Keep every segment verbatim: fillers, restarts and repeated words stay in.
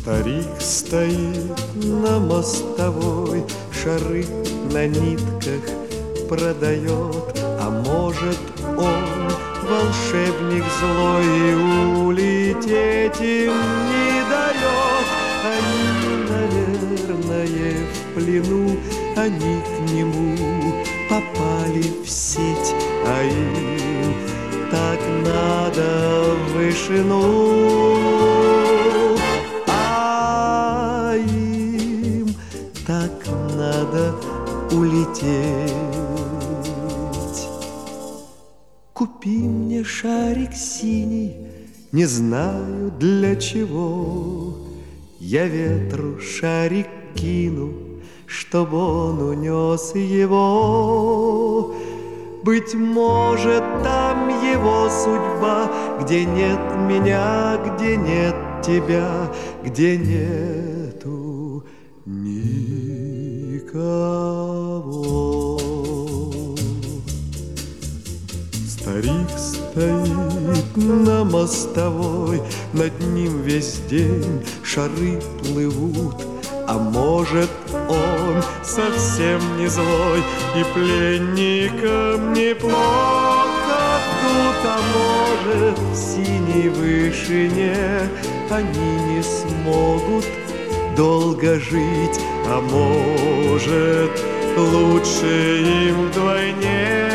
Старик стоит на мостовой, шары на нитках продает. А может, он волшебник злой и улететь им не дает. Они, наверное, в плену, они к нему попали в сеть, а им так надо в вышину. Так надо улететь. Купи мне шарик синий, не знаю для чего. Я ветру шарик кину, чтоб он унес его. Быть может, там его судьба, где нет меня, где нет тебя, где нету никого. Старик стоит на мостовой, над ним весь день шары плывут. А может, он совсем не злой и пленникам неплохо тут. А может, в синей вышине они не смогут долго жить, а может, лучше им вдвойне.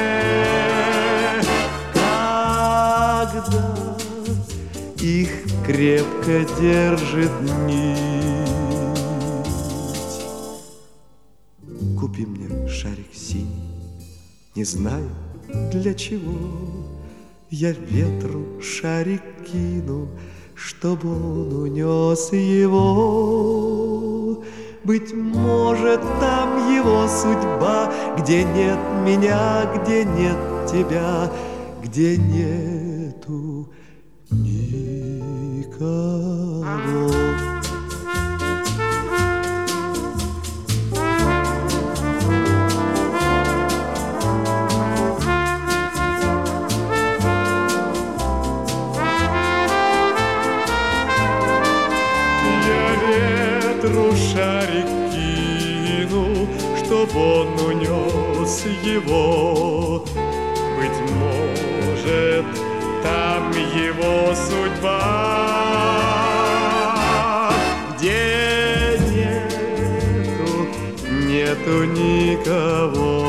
Когда их крепко держит нить. Купи мне шарик синий, не знаю для чего. Я ветру шарик кину, чтоб он унес его. Быть может, там его судьба, где нет меня, где нет тебя, где нету никого. Ветру шарик кину, чтоб он унес его. Быть может, там его судьба, где нету, нету никого.